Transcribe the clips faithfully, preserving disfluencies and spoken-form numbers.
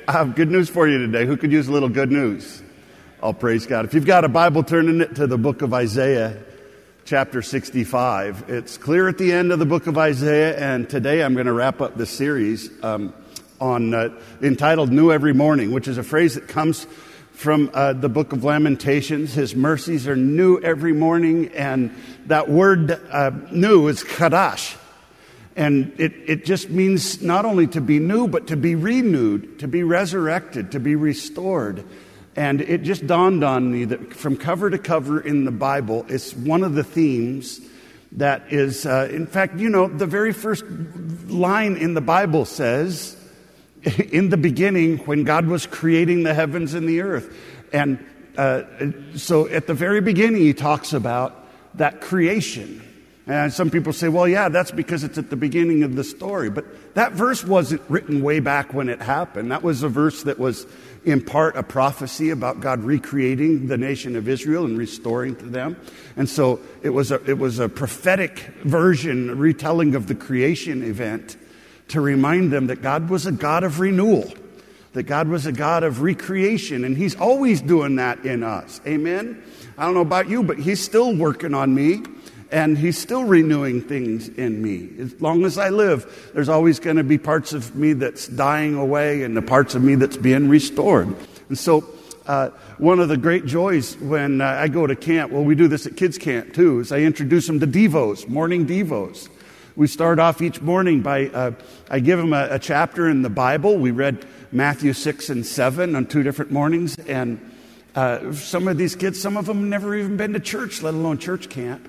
I have good news for you today. Who could use a little good news? Oh, praise God. If you've got a Bible, turn in it to the book of Isaiah, chapter sixty-five. It's clear at the end of the book of Isaiah, and today I'm going to wrap up this series um, on uh, entitled New Every Morning, which is a phrase that comes from uh, the book of Lamentations. His mercies are new every morning, and that word uh, new is chadash. And it, it just means not only to be new, but to be renewed, to be resurrected, to be restored. And it just dawned on me that from cover to cover in the Bible, it's one of the themes that is, uh, in fact, you know, the very first line in the Bible says, in the beginning, when God was creating the heavens and the earth. And uh, so at the very beginning, he talks about that creation. And some people say, well, yeah, that's because it's at the beginning of the story. But that verse wasn't written way back when it happened. That was a verse that was in part a prophecy about God recreating the nation of Israel and restoring to them. And so it was a, it was a prophetic version, a retelling of the creation event to remind them that God was a God of renewal, that God was a God of recreation. And he's always doing that in us. Amen? I don't know about you, but he's still working on me. And he's still renewing things in me. As long as I live, there's always going to be parts of me that's dying away and the parts of me that's being restored. And so uh, one of the great joys when uh, I go to camp, well, we do this at kids camp too, is I introduce them to Devos, morning Devos. We start off each morning by, uh, I give them a, a chapter in the Bible. We read Matthew six and seven on two different mornings. And uh, some of these kids, some of them have never even been to church, let alone church camp.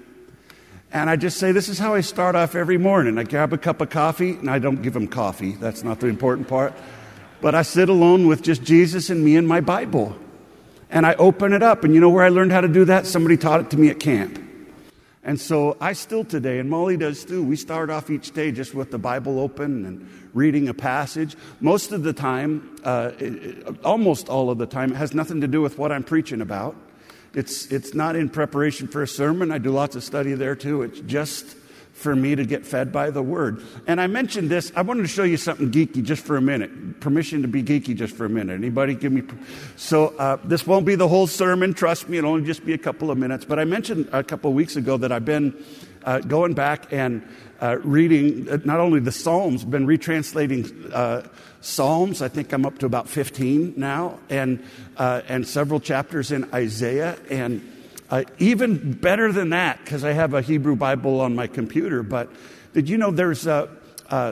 And I just say, this is how I start off every morning. I grab a cup of coffee, and I don't give them coffee. That's not the important part. But I sit alone with just Jesus and me and my Bible. And I open it up. And you know where I learned how to do that? Somebody taught it to me at camp. And so I still today, and Molly does too, we start off each day just with the Bible open and reading a passage. Most of the time, uh, it, almost all of the time, it has nothing to do with what I'm preaching about. It's it's not in preparation for a sermon. I do lots of study there too. It's just for me to get fed by the Word. And I mentioned this. I wanted to show you something geeky just for a minute. Permission to be geeky just for a minute. Anybody give me... So uh, this won't be the whole sermon. Trust me, it'll only just be a couple of minutes. But I mentioned a couple of weeks ago that I've been uh, going back and uh, reading uh, not only the Psalms, been retranslating uh, Psalms. I think I'm up to about fifteen now, and uh, and several chapters in Isaiah, and uh, even better than that, because I have a Hebrew Bible on my computer. But did you know there's a uh,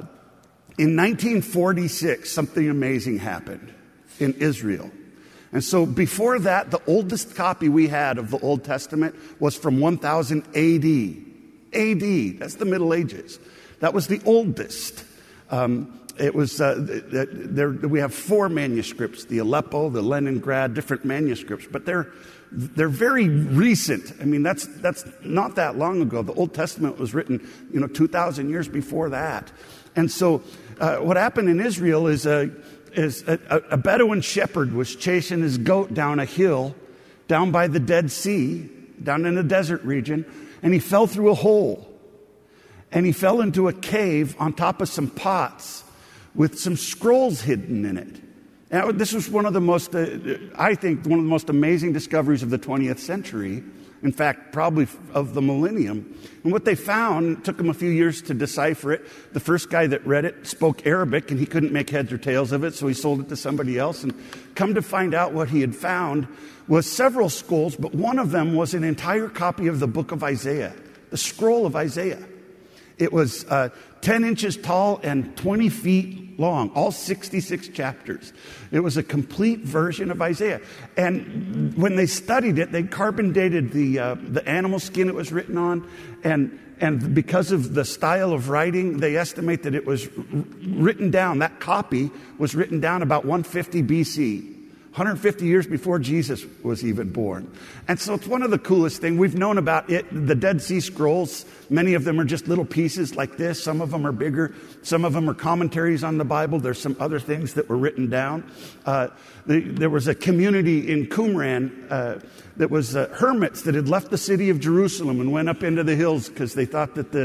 in nineteen forty-six something amazing happened in Israel, and so before that, the oldest copy we had of the Old Testament was from one thousand A D. A D. That's the Middle Ages. That was the oldest. Um, It was, uh, there, we have four manuscripts, the Aleppo, the Leningrad, different manuscripts, but they're, they're very recent. I mean, that's, that's not that long ago. The Old Testament was written, you know, two thousand years before that. And so, uh, what happened in Israel is a, is a, a Bedouin shepherd was chasing his goat down a hill, down by the Dead Sea, down in a desert region, and he fell through a hole. And he fell into a cave on top of some pots with some scrolls hidden in it. And this was one of the most, uh, I think, one of the most amazing discoveries of the twentieth century. In fact, probably of the millennium. And what they found, it took them a few years to decipher it. The first guy that read it spoke Arabic, and he couldn't make heads or tails of it, so he sold it to somebody else. And come to find out, what he had found was several scrolls, but one of them was an entire copy of the book of Isaiah, the scroll of Isaiah. It was uh, ten inches tall and twenty feet long, all sixty-six chapters. It was a complete version of Isaiah. And when they studied it, they carbon dated the uh, the animal skin it was written on. And, and because of the style of writing, they estimate that it was written down, that copy was written down about one fifty B C. one hundred fifty years before Jesus was even born. And so it's one of the coolest things. We've known about it, the Dead Sea Scrolls. Many of them are just little pieces like this. Some of them are bigger. Some of them are commentaries on the Bible. There's some other things that were written down. Uh, the, there was a community in Qumran uh, that was uh, hermits that had left the city of Jerusalem and went up into the hills because they thought that the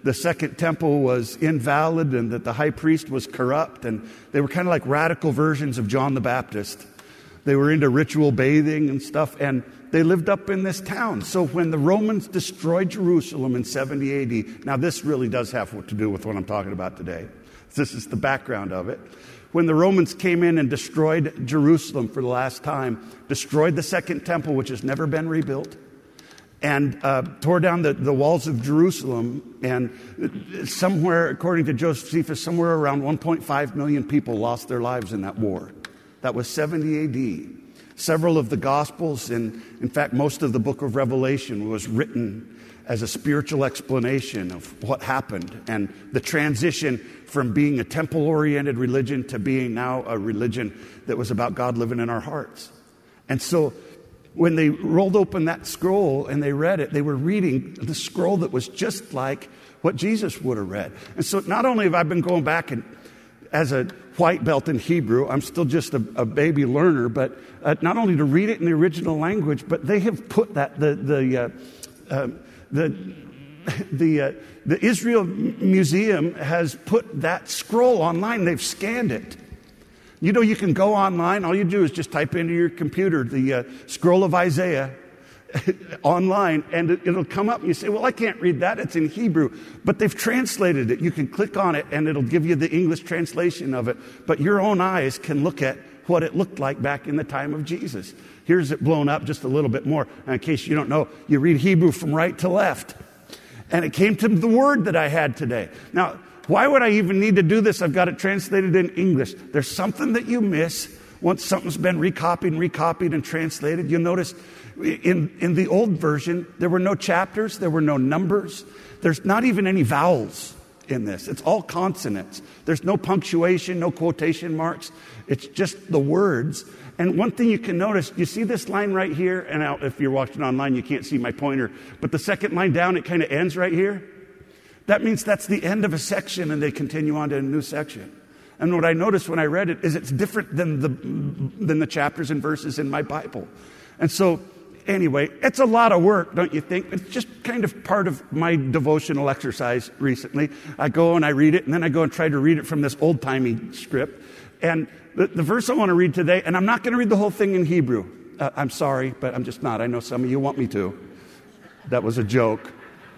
the second temple was invalid and that the high priest was corrupt. And they were kind of like radical versions of John the Baptist. They were into ritual bathing and stuff, and they lived up in this town. So when the Romans destroyed Jerusalem in seventy A D, now this really does have what to do with what I'm talking about today. This is the background of it. When the Romans came in and destroyed Jerusalem for the last time, destroyed the second temple, which has never been rebuilt, and uh, tore down the, the walls of Jerusalem, and somewhere, according to Josephus, somewhere around one point five million people lost their lives in that war. That was seventy A D. Several of the Gospels, and in fact, most of the book of Revelation was written as a spiritual explanation of what happened and the transition from being a temple-oriented religion to being now a religion that was about God living in our hearts. And so when they rolled open that scroll and they read it, they were reading the scroll that was just like what Jesus would have read. And so not only have I been going back and as a white belt in Hebrew, I'm still just a, a baby learner, but uh, not only to read it in the original language, but they have put that, the the uh, uh, the the, uh, the Israel Museum has put that scroll online. They've scanned it. You know, you can go online. All you do is just type into your computer the uh, scroll of Isaiah online, and it, it'll come up. And you say, well, I can't read that. It's in Hebrew. But they've translated it. You can click on it, and it'll give you the English translation of it. But your own eyes can look at what it looked like back in the time of Jesus. Here's it blown up just a little bit more. And in case you don't know, you read Hebrew from right to left. And it came to the word that I had today. Now, why would I even need to do this? I've got it translated in English. There's something that you miss once something's been recopied and recopied and translated. You'll notice in, in the old version, there were no chapters, there were no numbers. There's not even any vowels in this. It's all consonants. There's no punctuation, no quotation marks. It's just the words. And one thing you can notice, you see this line right here, and now if you're watching online, you can't see my pointer, but the second line down, it kind of ends right here. That means that's the end of a section, and they continue on to a new section. And what I noticed when I read it is it's different than the than the chapters and verses in my Bible. And so, anyway, it's a lot of work, don't you think? It's just kind of part of my devotional exercise recently. I go and I read it, and then I go and try to read it from this old-timey script. And the, the verse I want to read today, and I'm not going to read the whole thing in Hebrew. Uh, I'm sorry, but I'm just not. I know some of you want me to. That was a joke.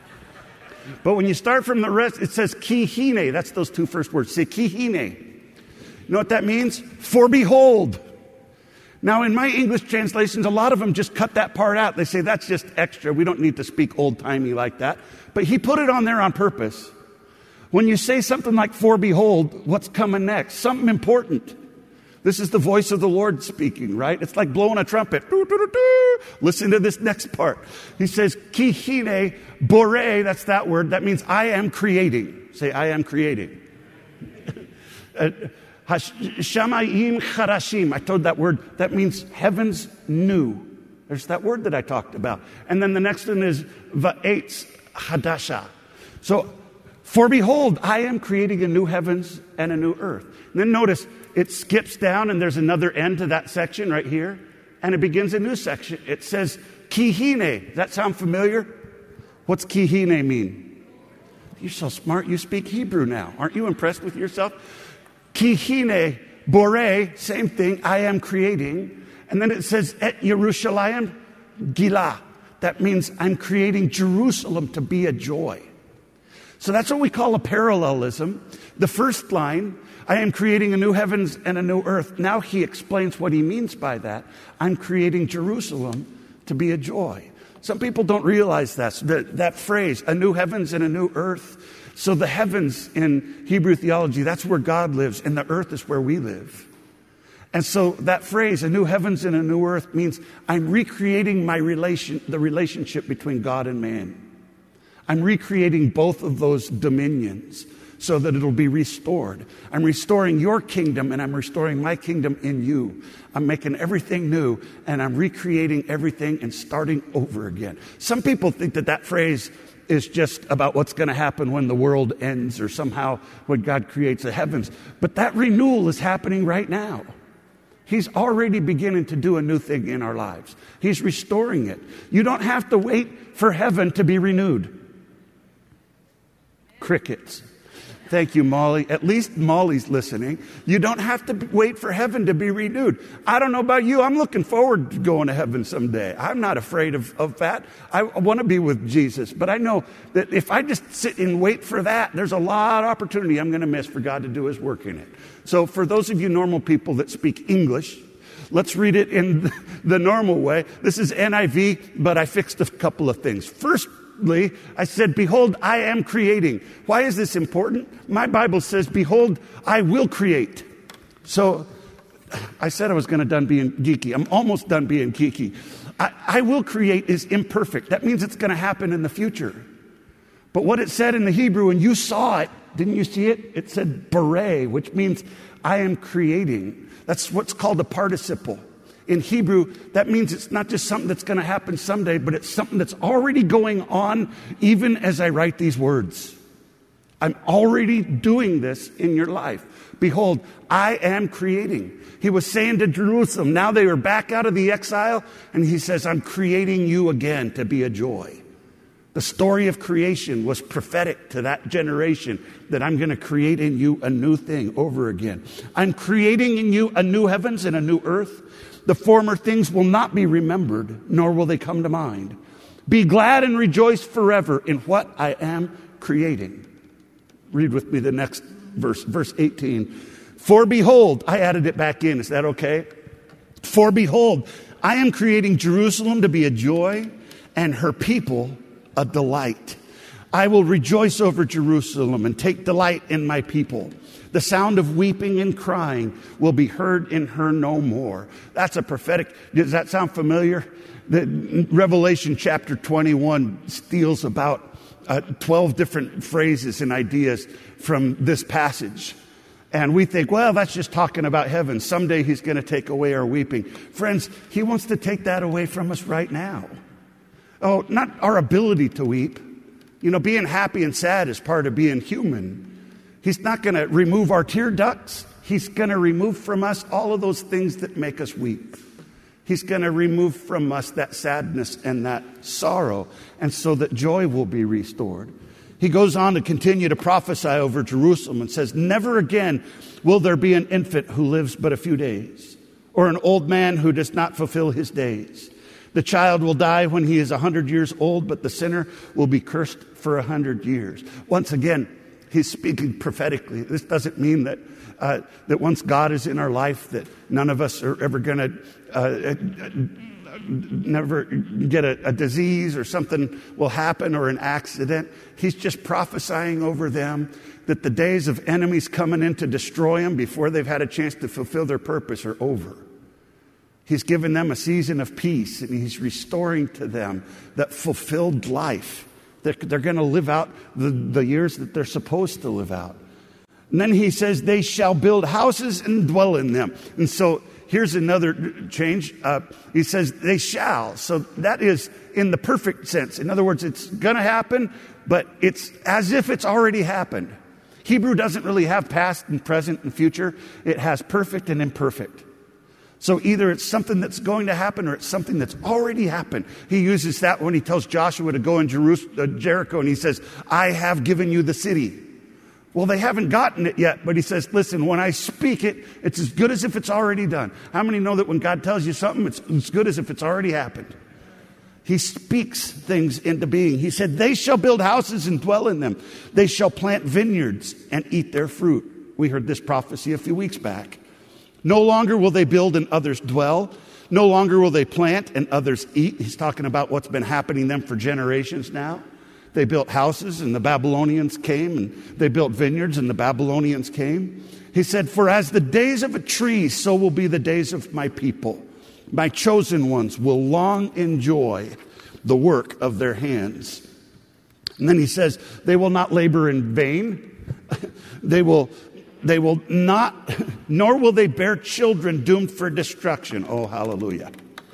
But when you start from the rest, it says ki hine. That's those two first words. Say ki hine. You know what that means? For behold. Now, in my English translations, a lot of them just cut that part out. They say that's just extra. We don't need to speak old-timey like that. But he put it on there on purpose. When you say something like for behold, what's coming next? Something important. This is the voice of the Lord speaking, right? It's like blowing a trumpet. Doo, doo, doo, doo. Listen to this next part. He says, ki hine bore, that's that word. That means I am creating. Say, I am creating. Shamayim charashim. I told that word. That means heavens new. There's that word that I talked about. And then the next one is va'etz hadasha. So, for behold, I am creating a new heavens and a new earth. And then notice, it skips down and there's another end to that section right here. And it begins a new section. It says, ki hine. Does that sound familiar? What's ki hine mean? You're so smart, you speak Hebrew now. Aren't you impressed with yourself? Ki hine bore, same thing, I am creating. And then it says, et Yerushalayim gila. That means I'm creating Jerusalem to be a joy. So that's what we call a parallelism. The first line, I am creating a new heavens and a new earth. Now he explains what he means by that. I'm creating Jerusalem to be a joy. Some people don't realize that, that, that phrase, a new heavens and a new earth. So the heavens in Hebrew theology, that's where God lives, and the earth is where we live. And so that phrase, a new heavens and a new earth, means I'm recreating my relation, the relationship between God and man. I'm recreating both of those dominions so that it'll be restored. I'm restoring your kingdom and I'm restoring my kingdom in you. I'm making everything new and I'm recreating everything and starting over again. Some people think that that phrase is just about what's going to happen when the world ends or somehow when God creates the heavens. But that renewal is happening right now. He's already beginning to do a new thing in our lives. He's restoring it. You don't have to wait for heaven to be renewed. Crickets. Thank you, Molly. At least Molly's listening. You don't have to wait for heaven to be renewed. I don't know about you. I'm looking forward to going to heaven someday. I'm not afraid of, of that. I want to be with Jesus. But I know that if I just sit and wait for that, there's a lot of opportunity I'm going to miss for God to do his work in it. So for those of you normal people that speak English, let's read it in the normal way. This is N I V, but I fixed a couple of things. First, I said, behold, I am creating. Why is this important? My Bible says, behold, I will create. So I said I was going to done being geeky. I'm almost done being geeky. I, I will create is imperfect. That means it's going to happen in the future. But what it said in the Hebrew, and you saw it, didn't you see it? It said bere, which means I am creating. That's what's called a participle. In Hebrew, that means it's not just something that's going to happen someday, but it's something that's already going on even as I write these words. I'm already doing this in your life. Behold, I am creating. He was saying to Jerusalem, now they were back out of the exile, and he says, I'm creating you again to be a joy. The story of creation was prophetic to that generation, that I'm going to create in you a new thing over again. I'm creating in you a new heavens and a new earth. The former things will not be remembered, nor will they come to mind. Be glad and rejoice forever in what I am creating. Read with me the next verse, verse eighteen. For behold, I added it back in. Is that okay? For behold, I am creating Jerusalem to be a joy and her people a delight. I will rejoice over Jerusalem and take delight in my people. The sound of weeping and crying will be heard in her no more. That's a prophetic. Does that sound familiar? The Revelation chapter twenty-one steals about uh, twelve different phrases and ideas from this passage. And we think, well, that's just talking about heaven. Someday he's going to take away our weeping. Friends, he wants to take that away from us right now. Oh, not our ability to weep. You know, being happy and sad is part of being human. He's not going to remove our tear ducts. He's going to remove from us all of those things that make us weep. He's going to remove from us that sadness and that sorrow, and so that joy will be restored. He goes on to continue to prophesy over Jerusalem and says, never again will there be an infant who lives but a few days, or an old man who does not fulfill his days. The child will die when he is a hundred years old, but the sinner will be cursed for a hundred years. Once again, he's speaking prophetically. This doesn't mean that uh, that once God is in our life, that none of us are ever going to uh, uh, never get a, a disease or something will happen or an accident. He's just prophesying over them that the days of enemies coming in to destroy them before they've had a chance to fulfill their purpose are over. He's given them a season of peace, and he's restoring to them that fulfilled life. They're, they're going to live out the, the years that they're supposed to live out. And then he says, they shall build houses and dwell in them. And so here's another change. Uh, he says, they shall. So that is in the perfect sense. In other words, it's going to happen, but it's as if it's already happened. Hebrew doesn't really have past and present and future. It has perfect and imperfect. So either it's something that's going to happen or it's something that's already happened. He uses that when he tells Joshua to go in Jerusalem, uh, Jericho, and he says, I have given you the city. Well, they haven't gotten it yet, but he says, listen, when I speak it, it's as good as if it's already done. How many know that when God tells you something, it's as good as if it's already happened? He speaks things into being. He said, they shall build houses and dwell in them. They shall plant vineyards and eat their fruit. We heard this prophecy a few weeks back. No longer will they build and others dwell. No longer will they plant and others eat. He's talking about what's been happening to them for generations now. They built houses and the Babylonians came, and they built vineyards and the Babylonians came. He said, for as the days of a tree, so will be the days of my people. My chosen ones will long enjoy the work of their hands. And then he says, they will not labor in vain. They will They will not, nor will they bear children doomed for destruction. Oh, hallelujah.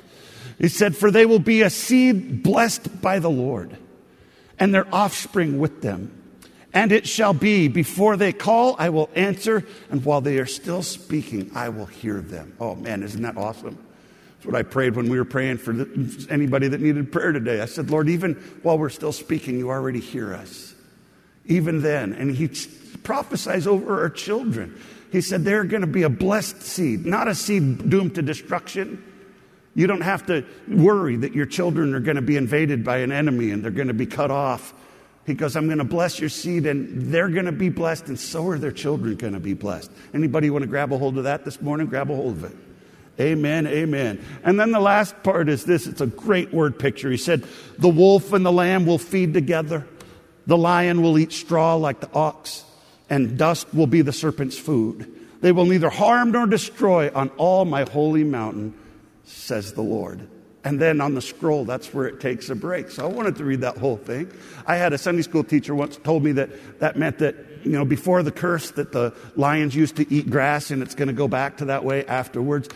He said, for they will be a seed blessed by the Lord, and their offspring with them. And it shall be, before they call, I will answer, and while they are still speaking, I will hear them. Oh, man, isn't that awesome? That's what I prayed when we were praying for the, anybody that needed prayer today. I said, Lord, even while we're still speaking, you already hear us. even then. And he prophesies over our children. He said they're going to be a blessed seed, not a seed doomed to destruction. You don't have to worry that your children are going to be invaded by an enemy and they're going to be cut off. He goes, I'm going to bless your seed and they're going to be blessed, and so are their children going to be blessed. Anybody want to grab a hold of that this morning? Grab a hold of it. Amen, amen. And then the last part is this. It's a great word picture. He said, the wolf and the lamb will feed together. The lion will eat straw like the ox, and dust will be the serpent's food. They will neither harm nor destroy on all my holy mountain, says the Lord. And then on the scroll, that's where it takes a break. So I wanted to read that whole thing. I had a Sunday school teacher once told me that that meant that, you know, before the curse that the lions used to eat grass and it's going to go back to that way afterwards.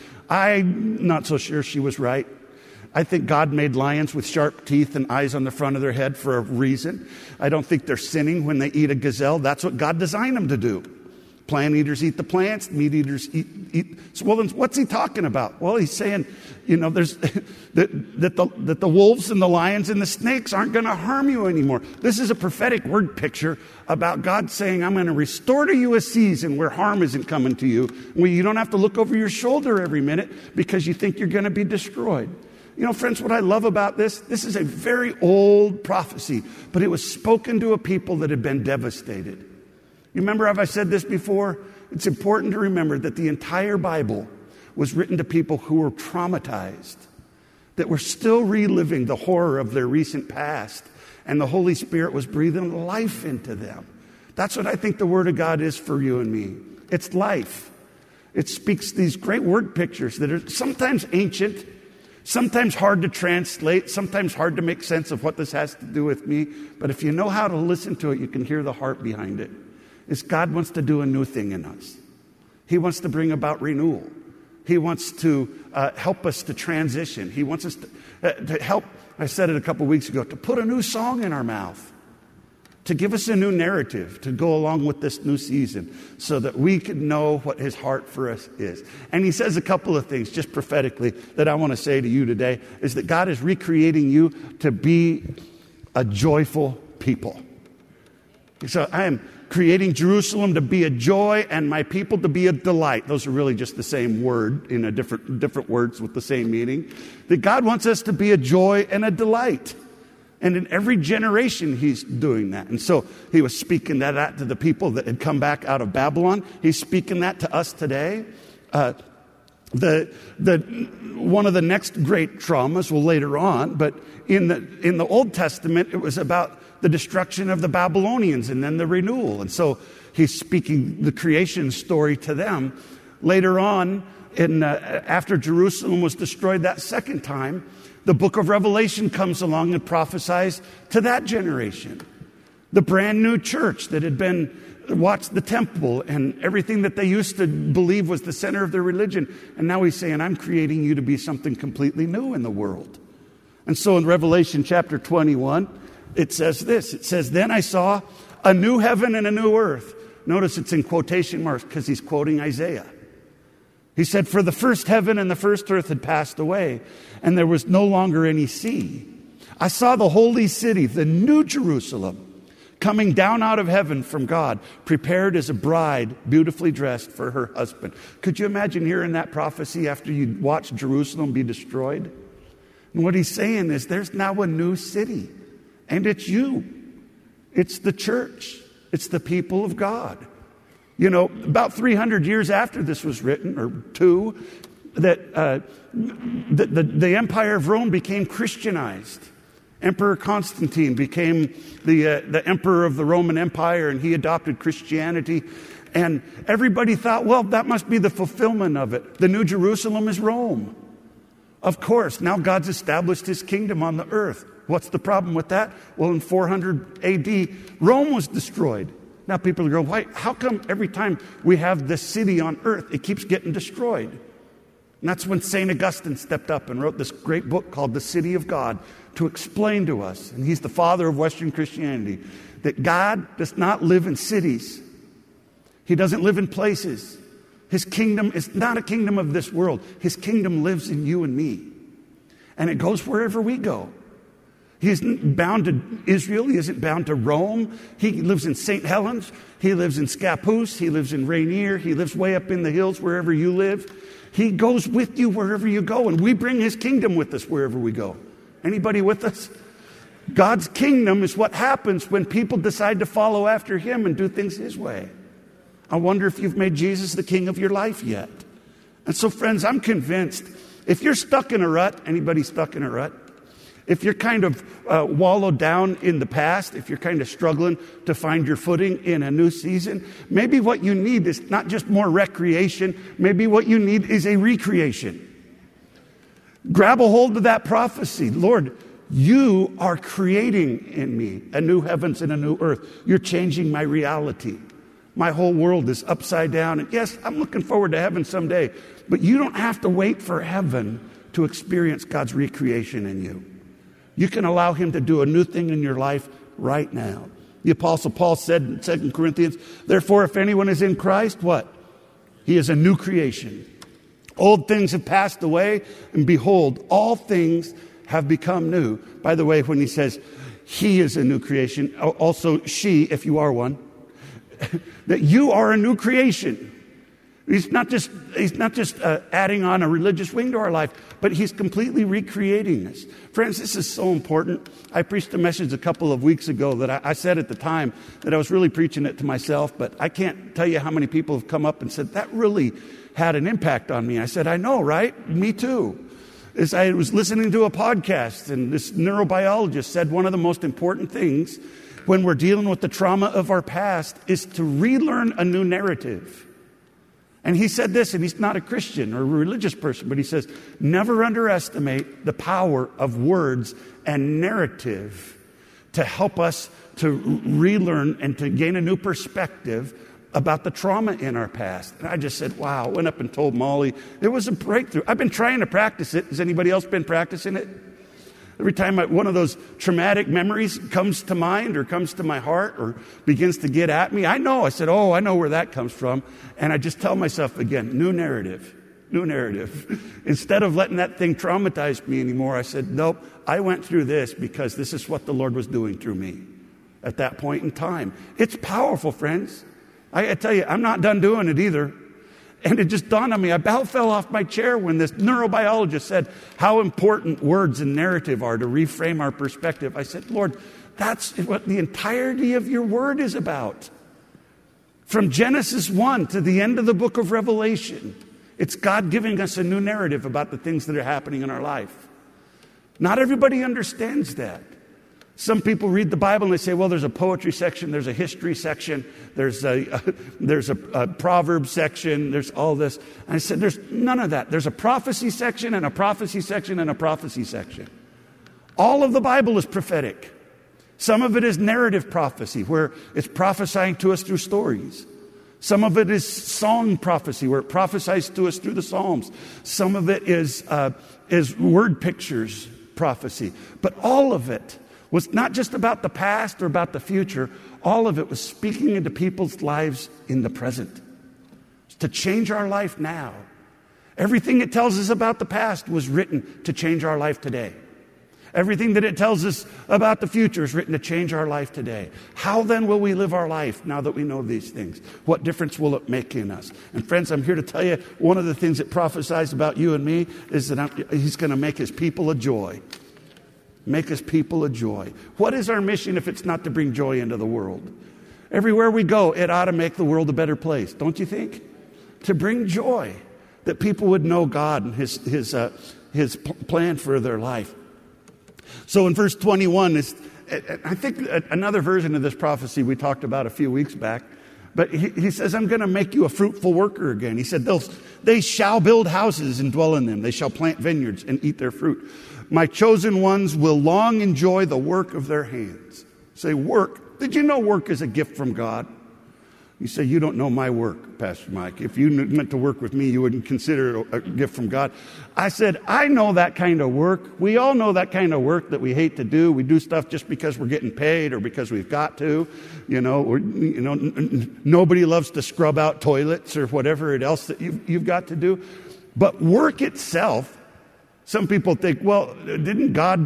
I'm not so sure she was right. I think God made lions with sharp teeth and eyes on the front of their head for a reason. I don't think they're sinning when they eat a gazelle. That's what God designed them to do. Plant eaters eat the plants, meat eaters eat, eat. So, well, then what's he talking about? Well, he's saying, you know, there's that, that, the, that the wolves and the lions and the snakes aren't going to harm you anymore. This is a prophetic word picture about God saying, I'm going to restore to you a season where harm isn't coming to you, where you don't have to look over your shoulder every minute because you think you're going to be destroyed. You know, friends, what I love about this, this is a very old prophecy, but it was spoken to a people that had been devastated. You remember, have I said this before? It's important to remember that the entire Bible was written to people who were traumatized, that were still reliving the horror of their recent past, and the Holy Spirit was breathing life into them. That's what I think the Word of God is for you and me. It's life. It speaks these great word pictures that are sometimes ancient, sometimes hard to translate, sometimes hard to make sense of what this has to do with me. But if you know how to listen to it, you can hear the heart behind it. Is God wants to do a new thing in us. He wants to bring about renewal. He wants to uh, help us to transition. He wants us to, uh, to help, I said it a couple weeks ago, to put a new song in our mouth, to give us a new narrative, to go along with this new season so that we can know what his heart for us is. And he says a couple of things just prophetically that I want to say to you today, is that God is recreating you to be a joyful people. So I am creating Jerusalem to be a joy and my people to be a delight. Those are really just the same word in a different, different words with the same meaning. That God wants us to be a joy and a delight. And in every generation, he's doing that. And so he was speaking that out to the people that had come back out of Babylon. He's speaking that to us today. Uh, the, the, one of the next great traumas, well, later on, but in the, in the Old Testament, it was about the destruction of the Babylonians and then the renewal. And so he's speaking the creation story to them. Later on, in, uh, after Jerusalem was destroyed that second time, the book of Revelation comes along and prophesies to that generation. The brand new church that had been, watched the temple and everything that they used to believe was the center of their religion. And now he's saying, I'm creating you to be something completely new in the world. And so in Revelation chapter twenty-one, it says this. It says, then I saw a new heaven and a new earth. Notice it's in quotation marks because he's quoting Isaiah. He said, for the first heaven and the first earth had passed away, and there was no longer any sea. I saw the holy city, the new Jerusalem, coming down out of heaven from God, prepared as a bride, beautifully dressed for her husband. Could you imagine hearing that prophecy after you watched Jerusalem be destroyed? And what he's saying is there's now a new city. And it's you. It's the church. It's the people of God. You know, about three hundred years after this was written, or two, that uh, the, the, the Empire of Rome became Christianized. Emperor Constantine became the, uh, the emperor of the Roman Empire, and he adopted Christianity. And everybody thought, well, that must be the fulfillment of it. The New Jerusalem is Rome. Of course, now God's established his kingdom on the earth. What's the problem with that? Well, in four hundred A D, Rome was destroyed. Now people are going, why, how come every time we have this city on earth, it keeps getting destroyed? And that's when Saint Augustine stepped up and wrote this great book called The City of God to explain to us, and he's the father of Western Christianity, that God does not live in cities. He doesn't live in places. His kingdom is not a kingdom of this world. His kingdom lives in you and me. And it goes wherever we go. He isn't bound to Israel. He isn't bound to Rome. He lives in Saint Helens. He lives in Scappoose. He lives in Rainier. He lives way up in the hills wherever you live. He goes with you wherever you go, and we bring his kingdom with us wherever we go. Anybody with us? God's kingdom is what happens when people decide to follow after him and do things his way. I wonder if you've made Jesus the king of your life yet. And so, friends, I'm convinced if you're stuck in a rut, anybody stuck in a rut? If you're kind of uh, wallowed down in the past, if you're kind of struggling to find your footing in a new season, maybe what you need is not just more recreation. Maybe what you need is a recreation. Grab a hold of that prophecy. Lord, you are creating in me a new heavens and a new earth. You're changing my reality. My whole world is upside down. And yes, I'm looking forward to heaven someday. But you don't have to wait for heaven to experience God's recreation in you. You can allow him to do a new thing in your life right now. The Apostle Paul said in Second Corinthians, therefore, if anyone is in Christ, what? He is a new creation. Old things have passed away, and behold, all things have become new. By the way, when he says he is a new creation, also she, if you are one, that you are a new creation. He's not just, he's not just uh, adding on a religious wing to our life, but he's completely recreating us. Friends, this is so important. I preached a message a couple of weeks ago that I, I said at the time that I was really preaching it to myself, but I can't tell you how many people have come up and said, that really had an impact on me. I said, I know, right? Me too. As I was listening to a podcast, and this neurobiologist said one of the most important things when we're dealing with the trauma of our past is to relearn a new narrative. And he said this, and he's not a Christian or a religious person, but he says, never underestimate the power of words and narrative to help us to relearn and to gain a new perspective about the trauma in our past. And I just said, wow, went up and told Molly. It was a breakthrough. I've been trying to practice it. Has anybody else been practicing it? Every time I, one of those traumatic memories comes to mind or comes to my heart or begins to get at me, I know. I said, oh, I know where that comes from. And I just tell myself again, new narrative, new narrative. Instead of letting that thing traumatize me anymore, I said, nope, I went through this because this is what the Lord was doing through me at that point in time. It's powerful, friends. I, I tell you, I'm not done doing it either. And it just dawned on me. I about fell off my chair when this neurobiologist said how important words and narrative are to reframe our perspective. I said, Lord, that's what the entirety of your word is about. From Genesis one to the end of the book of Revelation, it's God giving us a new narrative about the things that are happening in our life. Not everybody understands that. Some people read the Bible and they say, well, there's a poetry section, there's a history section, there's a, a there's a, a proverb section, there's all this. And I said, there's none of that. There's a prophecy section and a prophecy section and a prophecy section. All of the Bible is prophetic. Some of it is narrative prophecy, where it's prophesying to us through stories. Some of it is song prophecy, where it prophesies to us through the Psalms. Some of it is uh, is word pictures prophecy. But all of it was not just about the past or about the future. All of it was speaking into people's lives in the present. To change our life now. Everything it tells us about the past was written to change our life today. Everything that it tells us about the future is written to change our life today. How then will we live our life now that we know these things? What difference will it make in us? And friends, I'm here to tell you, one of the things that prophesies about you and me is that I'm, he's going to make his people a joy. Make his people a joy. What is our mission if it's not to bring joy into the world? Everywhere we go, it ought to make the world a better place, don't you think? To bring joy, that people would know God and his, his, uh, his plan for their life. So in verse twenty-one, is, I think another version of this prophecy we talked about a few weeks back, but he, he says, I'm going to make you a fruitful worker again. He said, They'll, they shall build houses and dwell in them. They shall plant vineyards and eat their fruit. My chosen ones will long enjoy the work of their hands. Say, work. Did you know work is a gift from God? You say, you don't know my work, Pastor Mike. If you meant to work with me, you wouldn't consider it a gift from God. I said, I know that kind of work. We all know that kind of work that we hate to do. We do stuff just because we're getting paid or because we've got to. You know, or, you know, n- n- nobody loves to scrub out toilets or whatever else that you've, you've got to do. But work itself, some people think, well, didn't God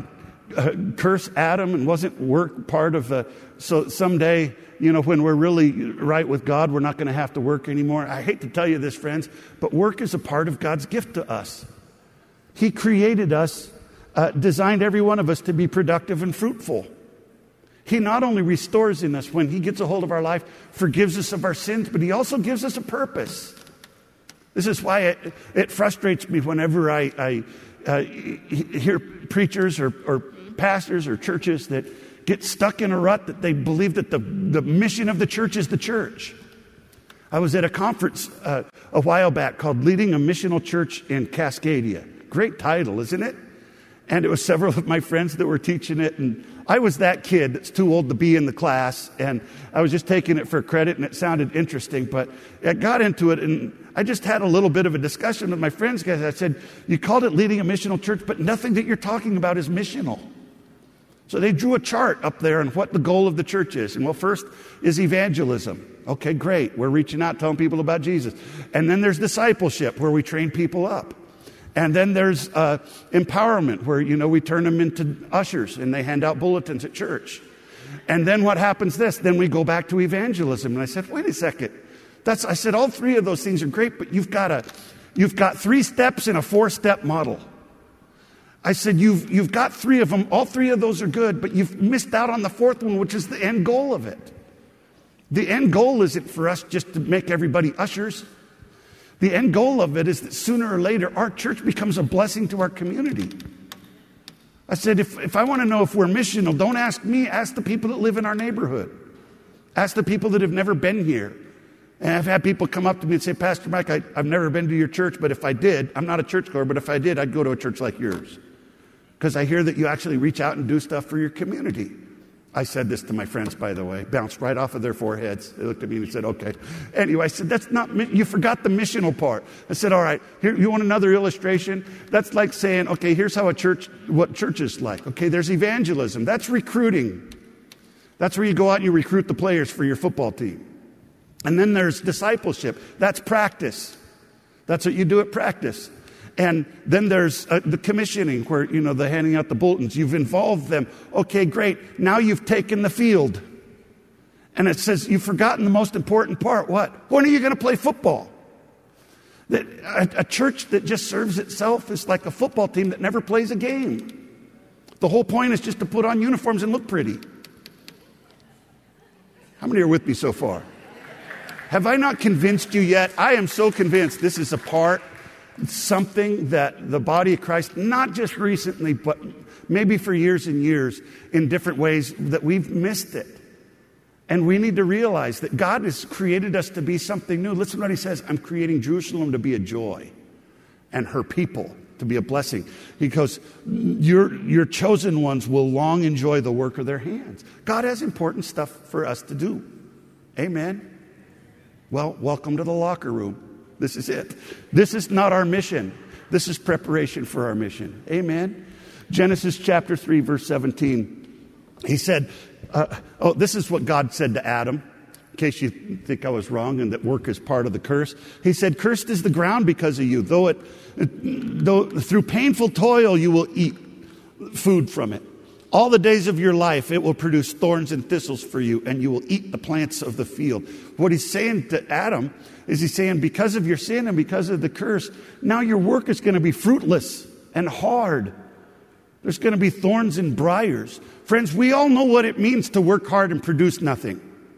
uh, curse Adam, and wasn't work part of the, so someday, you know, when we're really right with God, we're not going to have to work anymore. I hate to tell you this, friends, but work is a part of God's gift to us. He created us, uh, designed every one of us to be productive and fruitful. He not only restores in us when he gets a hold of our life, forgives us of our sins, but he also gives us a purpose. This is why it, it frustrates me whenever I, I uh, hear preachers or, or pastors or churches that get stuck in a rut that they believe that the, the mission of the church is the church. I was at a conference uh, a while back called Leading a Missional Church in Cascadia. Great title, isn't it? And it was several of my friends that were teaching it, and I was that kid that's too old to be in the class, and I was just taking it for credit, and it sounded interesting, but I got into it, and I just had a little bit of a discussion with my friends, guys. I said, you called it Leading a Missional Church, but nothing that you're talking about is missional. So they drew a chart up there on what the goal of the church is. And well, first is evangelism. Okay, great. We're reaching out, telling people about Jesus. And then there's discipleship, where we train people up. And then there's uh, empowerment, where, you know, we turn them into ushers and they hand out bulletins at church. And then what happens this? Then we go back to evangelism. And I said, wait a second. That's, I said, all three of those things are great, but you've got a, you've got three steps in a four-step model. I said, you've, you've got three of them. All three of those are good, but you've missed out on the fourth one, which is the end goal of it. The end goal isn't for us just to make everybody ushers. The end goal of it is that sooner or later, our church becomes a blessing to our community. I said, if, if I want to know if we're missional, don't ask me, ask the people that live in our neighborhood. Ask the people that have never been here. And I've had people come up to me and say, Pastor Mike, I, I've never been to your church, but if I did, I'm not a churchgoer, but if I did, I'd go to a church like yours. Because I hear that you actually reach out and do stuff for your community. I said this to my friends, by the way, bounced right off of their foreheads. They looked at me and said, okay. Anyway, I said, that's not, you forgot the missional part. I said, all right, here, you want another illustration? That's like saying, okay, here's how a church, what church is like. Okay, there's evangelism. That's recruiting. That's where you go out and you recruit the players for your football team. And then there's discipleship. That's practice. That's what you do at practice. And then there's uh, the commissioning, where, you know, the handing out the bulletins. You've involved them. Okay, great. Now you've taken the field. And it says you've forgotten the most important part. What? When are you going to play football? That a, a church that just serves itself is like a football team that never plays a game. The whole point is just to put on uniforms and look pretty. How many are with me so far? Have I not convinced you yet? I am so convinced this is a part, something that the body of Christ, not just recently, but maybe for years and years, in different ways, that we've missed it. And we need to realize that God has created us to be something new. Listen to what he says. I'm creating Jerusalem to be a joy, and her people to be a blessing. He goes, your, your chosen ones will long enjoy the work of their hands. God has important stuff for us to do. Amen. Well, welcome to the locker room. This is it. This is not our mission. This is preparation for our mission. Amen. Genesis chapter three, verse seventeen. He said, uh, oh, this is what God said to Adam, in case you think I was wrong and that work is part of the curse. He said, cursed is the ground because of you. Though it, though through painful toil you will eat food from it. All the days of your life, it will produce thorns and thistles for you, and you will eat the plants of the field. What he's saying to Adam is he's saying, because of your sin and because of the curse, now your work is going to be fruitless and hard. There's going to be thorns and briars. Friends, we all know what it means to work hard and produce nothing.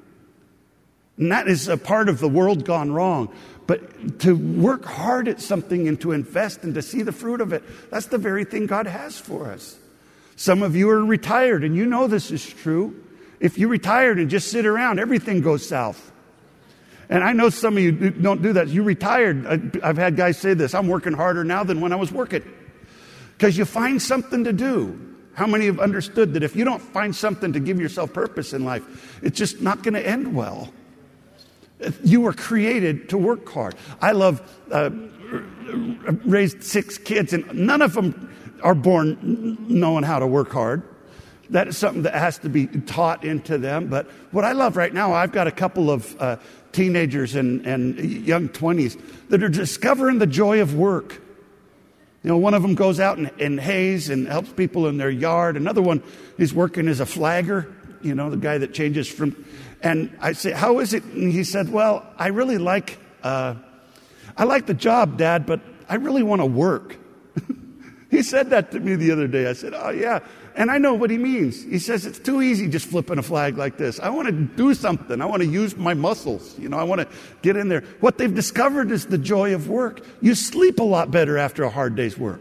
And that is a part of the world gone wrong. But to work hard at something and to invest and to see the fruit of it, that's the very thing God has for us. Some of you are retired, and you know this is true. If you retired and just sit around, everything goes south. And I know some of you don't do that. You retired. I've had guys say this, I'm working harder now than when I was working. Because you find something to do. How many have understood that if you don't find something to give yourself purpose in life, it's just not going to end well? You were created to work hard. I love, uh, raised six kids, and none of them are born knowing how to work hard. That is something that has to be taught into them. But what I love right now, I've got a couple of uh, teenagers and, and young twenties that are discovering the joy of work. You know, one of them goes out and, and hays and helps people in their yard. Another one is working as a flagger, you know, the guy that changes from. And I say, how is it? And he said, well, I really like, uh, I like the job, Dad, but I really want to work. He said that to me the other day. I said, oh, yeah. And I know what he means. He says, it's too easy just flipping a flag like this. I want to do something. I want to use my muscles. You know, I want to get in there. What they've discovered is the joy of work. You sleep a lot better after a hard day's work.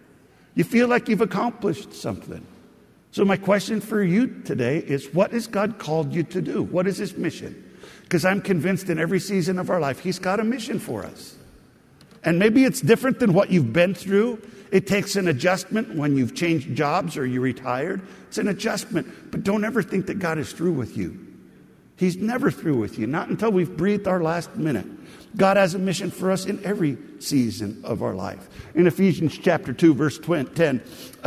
You feel like you've accomplished something. So my question for you today is, what has God called you to do? What is his mission? Because I'm convinced in every season of our life, he's got a mission for us. And maybe it's different than what you've been through. It takes an adjustment when you've changed jobs or you retired. It's an adjustment. But don't ever think that God is through with you. He's never through with you, not until we've breathed our last minute. God has a mission for us in every season of our life. In Ephesians chapter two, verse ten,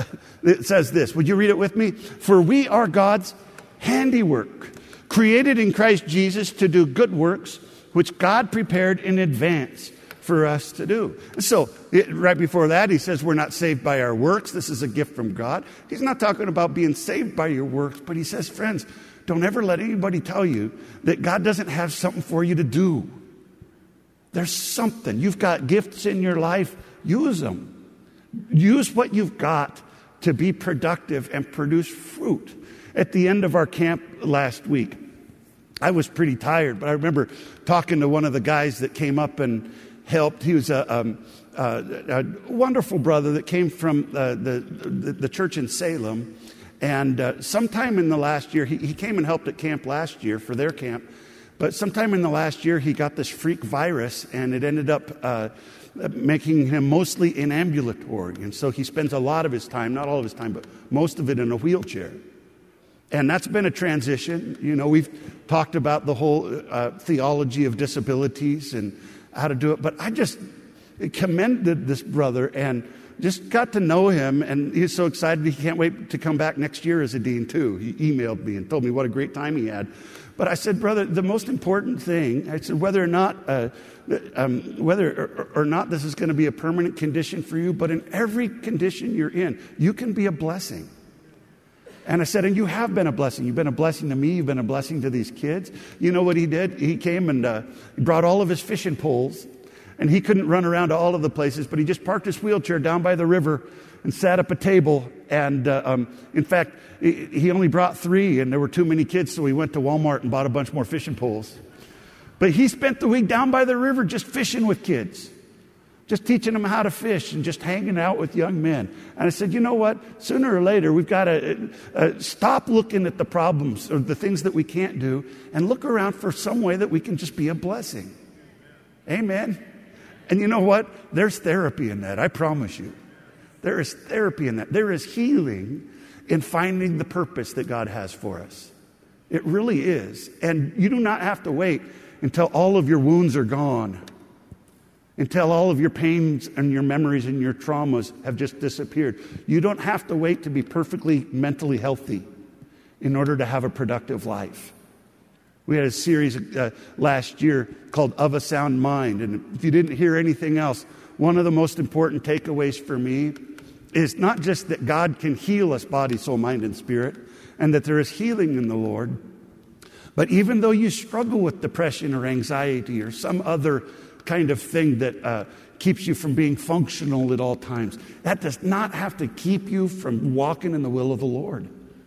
it says this. Would you read it with me? For we are God's handiwork, created in Christ Jesus to do good works, which God prepared in advance for us to do. So it, right before that, he says we're not saved by our works. This is a gift from God. He's not talking about being saved by your works, but he says, friends, don't ever let anybody tell you that God doesn't have something for you to do. There's something. You've got gifts in your life. Use them. Use what you've got to be productive and produce fruit. At the end of our camp last week, I was pretty tired, but I remember talking to one of the guys that came up and helped. He was a, um, uh, a wonderful brother that came from uh, the, the the church in Salem. And uh, sometime in the last year, he, he came and helped at camp last year for their camp. But sometime in the last year, he got this freak virus, and it ended up uh, making him mostly inambulatory. And so he spends a lot of his time, not all of his time, but most of it in a wheelchair. And that's been a transition. You know, we've talked about the whole uh, theology of disabilities and how to do it. But I just commended this brother and just got to know him. And he's so excited he can't wait to come back next year as a dean too. He emailed me and told me what a great time he had. But I said, brother, the most important thing, I said, whether or not, uh, um, whether or, or not this is going to be a permanent condition for you, but in every condition you're in, you can be a blessing. And I said, and you have been a blessing. You've been a blessing to me. You've been a blessing to these kids. You know what he did? He came and uh, he brought all of his fishing poles. And he couldn't run around to all of the places, but he just parked his wheelchair down by the river and sat up a table. And uh, um, in fact, he, he only brought three, and there were too many kids, so he went to Walmart and bought a bunch more fishing poles. But he spent the week down by the river just fishing with kids. Just teaching them how to fish and just hanging out with young men. And I said, you know what? Sooner or later, we've got to uh, stop looking at the problems or the things that we can't do and look around for some way that we can just be a blessing. Amen. And you know what? There's therapy in that. I promise you. There is therapy in that. There is healing in finding the purpose that God has for us. It really is. And you do not have to wait until all of your wounds are gone. Until all of your pains and your memories and your traumas have just disappeared. You don't have to wait to be perfectly mentally healthy in order to have a productive life. We had a series uh, last year called Of a Sound Mind. And if you didn't hear anything else, one of the most important takeaways for me is not just that God can heal us body, soul, mind, and spirit, and that there is healing in the Lord, but even though you struggle with depression or anxiety or some other kind of thing that uh, keeps you from being functional at all times, that does not have to keep you from walking in the will of the Lord.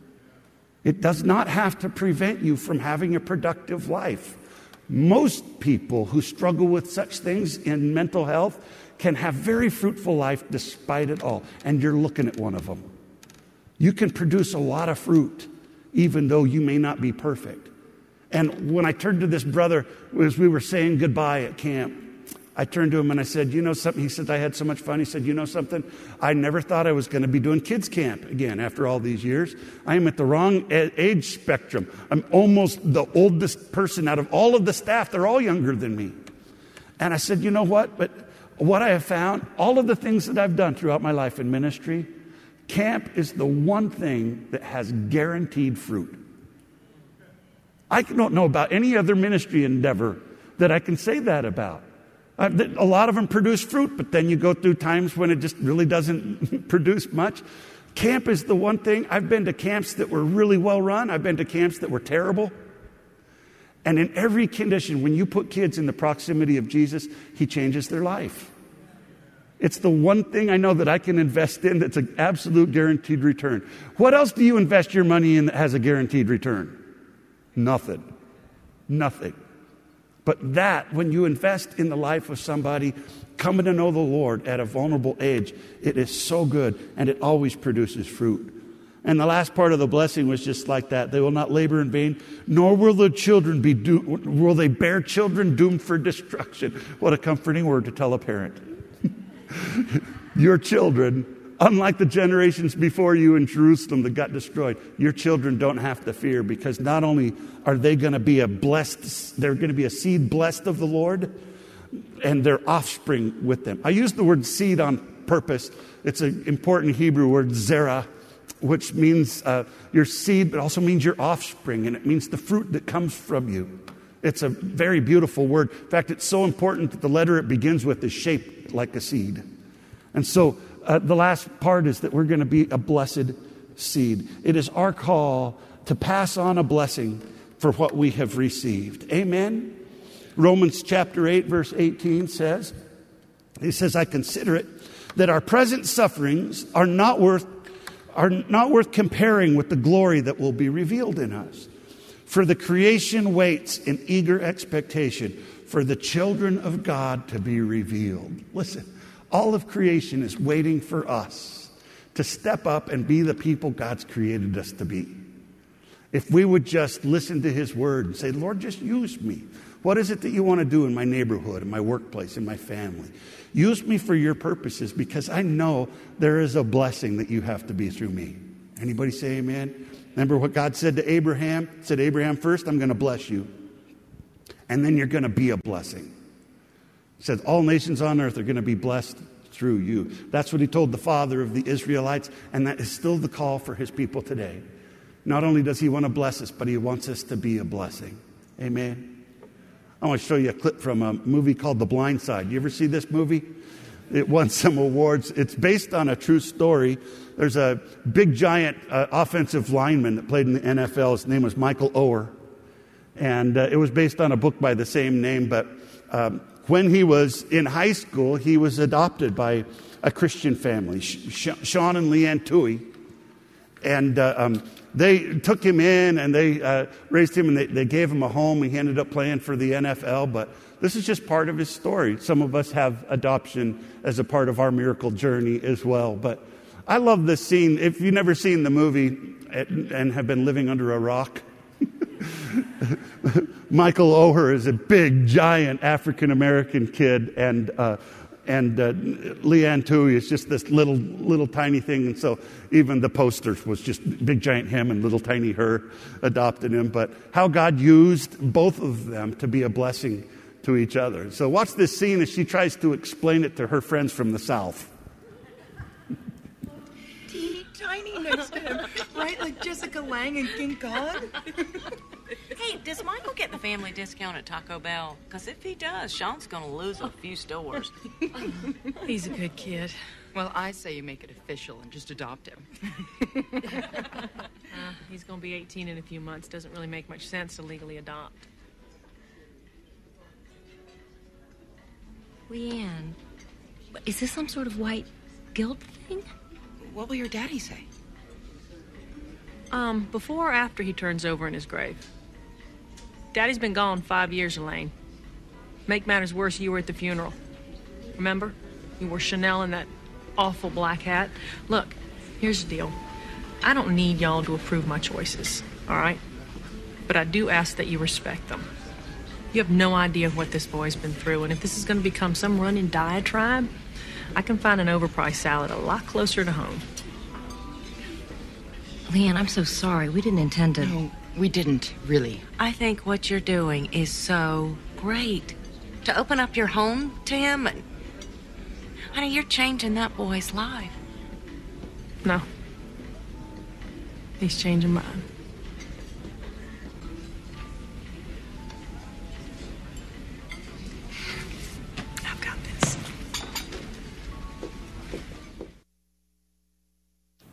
It does not have to prevent you from having a productive life. Most people who struggle with such things in mental health can have very fruitful life despite it all. And you're looking at one of them. You can produce a lot of fruit even though you may not be perfect. And when I turned to this brother as we were saying goodbye at camp, I turned to him and I said, you know something? He said, I had so much fun. He said, you know something? I never thought I was going to be doing kids camp again after all these years. I am at the wrong age spectrum. I'm almost the oldest person out of all of the staff. They're all younger than me. And I said, you know what? But what I have found, all of the things that I've done throughout my life in ministry, camp is the one thing that has guaranteed fruit. I don't know about any other ministry endeavor that I can say that about. Uh, a lot of them produce fruit, but then you go through times when it just really doesn't produce much. Camp is the one thing. I've been to camps that were really well run. I've been to camps that were terrible. And in every condition, when you put kids in the proximity of Jesus, he changes their life. It's the one thing I know that I can invest in that's an absolute guaranteed return. What else do you invest your money in that has a guaranteed return? Nothing. Nothing. But that, when you invest in the life of somebody coming to know the Lord at a vulnerable age, it is so good, and it always produces fruit. And the last part of the blessing was just like that. They will not labor in vain, nor will the children be do- will they bear children doomed for destruction. What a comforting word to tell a parent. Your children, unlike the generations before you in Jerusalem that got destroyed, your children don't have to fear, because not only are they going to be a blessed, they're going to be a seed blessed of the Lord, and their offspring with them. I use the word seed on purpose. It's an important Hebrew word, zerah, which means uh, your seed, but also means your offspring, and it means the fruit that comes from you. It's a very beautiful word. In fact, it's so important that the letter it begins with is shaped like a seed. And so uh, the last part is that we're going to be a blessed seed. It is our call to pass on a blessing for what we have received. Amen? Romans chapter eight, verse eighteen says, he says, I consider it that our present sufferings are not worth, are not worth comparing with the glory that will be revealed in us. For the creation waits in eager expectation for the children of God to be revealed. Listen, all of creation is waiting for us to step up and be the people God's created us to be. If we would just listen to his word and say, Lord, just use me. What is it that you want to do in my neighborhood, in my workplace, in my family? Use me for your purposes, because I know there is a blessing that you have to be through me. Anybody say amen? Remember what God said to Abraham? He said, Abraham, first I'm going to bless you, and then you're going to be a blessing. He said, all nations on earth are going to be blessed through you. That's what he told the father of the Israelites, and that is still the call for his people today. Not only does he want to bless us, but he wants us to be a blessing. Amen. I want to show you a clip from a movie called The Blind Side. You ever see this movie? It won some awards. It's based on a true story. There's a big, giant uh, offensive lineman that played in the N F L. His name was Michael Oher. And uh, it was based on a book by the same name. But um, when he was in high school, he was adopted by a Christian family, Sh- Sean and Leanne Toohey. And uh, um, they took him in, and they uh, raised him, and they, they gave him a home. He ended up playing for the N F L, but this is just part of his story. Some of us have adoption as a part of our miracle journey as well. But I love this scene. If you've never seen the movie and have been living under a rock, Michael Oher is a big, giant African-American kid, and uh, and uh, Leanne Toohey is just this little, little tiny thing. And so even the posters was just big, giant him and little tiny her adopted him. But how God used both of them to be a blessing to each other. So watch this scene as she tries to explain it to her friends from the South. Teeny tiny next to him, right? Like Jessica Lange and King Kong. Hey, does Michael get the family discount at Taco Bell? Because if he does, Sean's going to lose a few stores. He's a good kid. Well, I say you make it official and just adopt him. uh, he's going to be eighteen in a few months. Doesn't really make much sense to legally adopt. Leanne, is this some sort of white guilt thing? What will your daddy say? Um, before or after he turns over in his grave? Daddy's been gone five years, Elaine. Make matters worse, you were at the funeral. Remember? You wore Chanel in that awful black hat. Look, here's the deal. I don't need y'all to approve my choices, all right? But I do ask that you respect them. You have no idea what this boy's been through, and if this is going to become some running diatribe, I can find an overpriced salad a lot closer to home. Leanne, I'm so sorry. We didn't intend to... No, we didn't, really. I think what you're doing is so great. To open up your home to him, and honey, you're changing that boy's life. No. He's changing mine.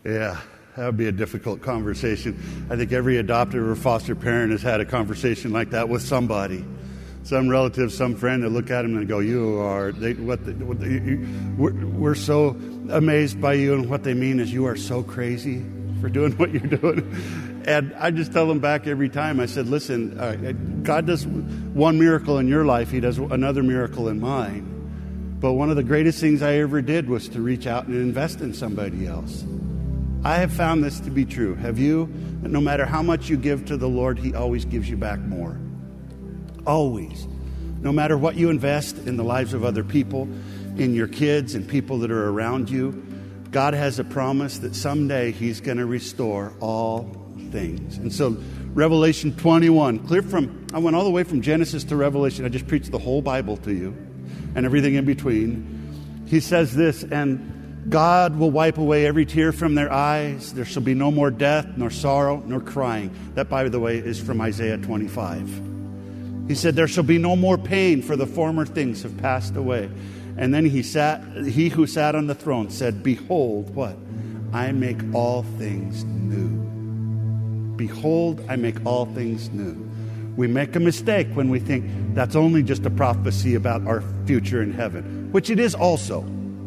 Yeah, that would be a difficult conversation. I think every adopted or foster parent has had a conversation like that with somebody. Some relative, some friend that look at him and go, you are, they, what, the, what the, you, we're, we're so amazed by you, and what they mean is you are so crazy for doing what you're doing. And I just tell them back every time, I said, listen, uh, God does one miracle in your life, he does another miracle in mine. But one of the greatest things I ever did was to reach out and invest in somebody else. I have found this to be true. Have you? That no matter how much you give to the Lord, he always gives you back more. Always. No matter what you invest in the lives of other people, in your kids and people that are around you, God has a promise that someday he's going to restore all things. And so Revelation twenty-one, clear from, I went all the way from Genesis to Revelation. I just preached the whole Bible to you and everything in between. He says this, and God will wipe away every tear from their eyes. There shall be no more death, nor sorrow, nor crying. That, by the way, is from Isaiah twenty-five. He said, there shall be no more pain, for the former things have passed away. And then he sat, he who sat on the throne said, behold, what? I make all things new. Behold, I make all things new. We make a mistake when we think that's only just a prophecy about our future in heaven, which it is also.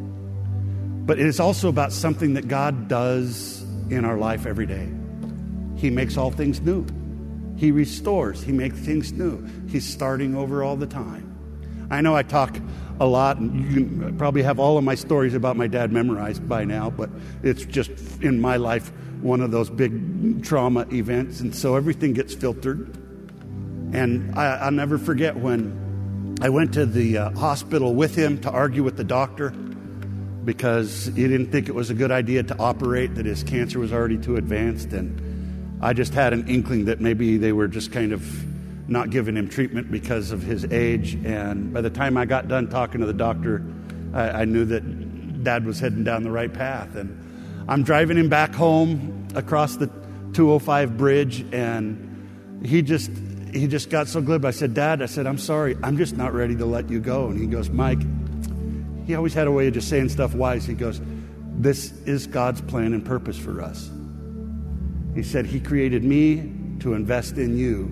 But it is also about something that God does in our life every day. He makes all things new. He restores. He makes things new. He's starting over all the time. I know I talk a lot, and you can probably have all of my stories about my dad memorized by now, but it's just in my life one of those big trauma events, and so everything gets filtered. And I, I'll never forget when I went to the uh, hospital with him to argue with the doctor because he didn't think it was a good idea to operate, that his cancer was already too advanced, and I just had an inkling that maybe they were just kind of not giving him treatment because of his age. And by the time I got done talking to the doctor, I, I knew that Dad was heading down the right path. And I'm driving him back home across the two oh five bridge, and he just he just got so glib. I said, Dad, I said, I'm sorry, I'm just not ready to let you go. And he goes, Mike, he always had a way of just saying stuff wise. He goes, this is God's plan and purpose for us. He said, he created me to invest in you,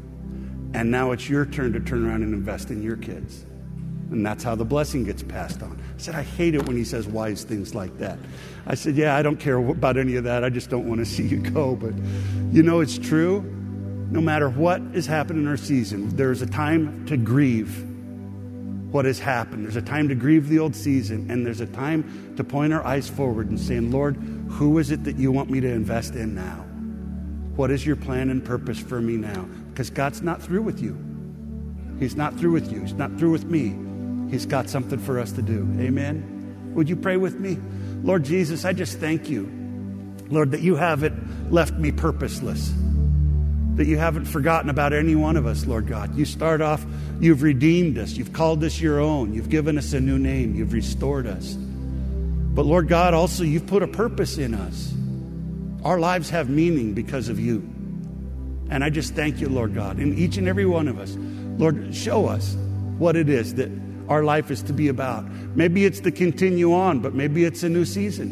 and now it's your turn to turn around and invest in your kids. And that's how the blessing gets passed on. I said, I hate it when he says wise things like that. I said, yeah, I don't care about any of that. I just don't want to see you go. But you know, it's true. No matter what has happened in our season, there's a time to grieve what has happened. There's a time to grieve the old season, and there's a time to point our eyes forward and saying, Lord, who is it that you want me to invest in now? What is your plan and purpose for me now? Because God's not through with you. He's not through with you. He's not through with me. He's got something for us to do. Amen? Would you pray with me? Lord Jesus, I just thank you, Lord, that you haven't left me purposeless, that you haven't forgotten about any one of us, Lord God. You start off, you've redeemed us. You've called us your own. You've given us a new name. You've restored us. But Lord God, also you've put a purpose in us. Our lives have meaning because of you. And I just thank you, Lord God, in each and every one of us. Lord, show us what it is that our life is to be about. Maybe it's to continue on, but maybe it's a new season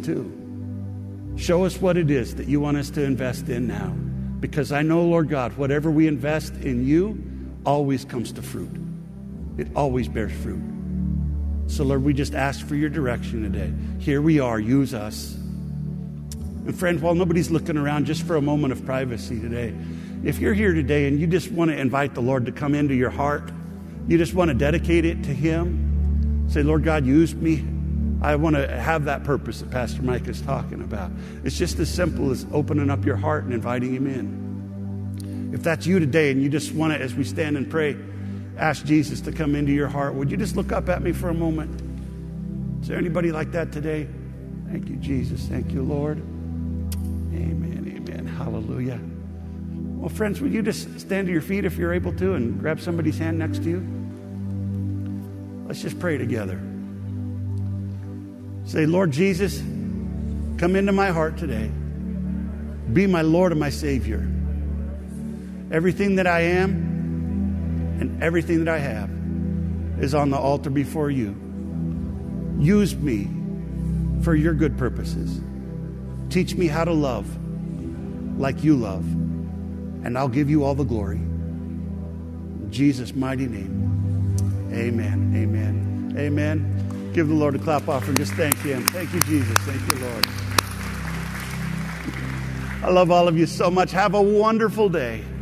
too. Show us what it is that you want us to invest in now. Because I know, Lord God, whatever we invest in you always comes to fruit. It always bears fruit. So, Lord, we just ask for your direction today. Here we are. Use us. And friend, while nobody's looking around, just for a moment of privacy today, if you're here today and you just want to invite the Lord to come into your heart, you just want to dedicate it to him, say, Lord God, use me. I want to have that purpose that Pastor Mike is talking about. It's just as simple as opening up your heart and inviting him in. If that's you today and you just want to, as we stand and pray, ask Jesus to come into your heart, would you just look up at me for a moment? Is there anybody like that today? Thank you, Jesus. Thank you, Lord. Amen, amen, hallelujah. Well, friends, would you just stand to your feet if you're able to and grab somebody's hand next to you? Let's just pray together. Say, Lord Jesus, come into my heart today. Be my Lord and my Savior. Everything that I am and everything that I have is on the altar before you. Use me for your good purposes. Teach me how to love like you love, and I'll give you all the glory. In Jesus' mighty name, amen, amen, amen. Give the Lord a clap offering. Just thank him. Thank you, Jesus. Thank you, Lord. I love all of you so much. Have a wonderful day.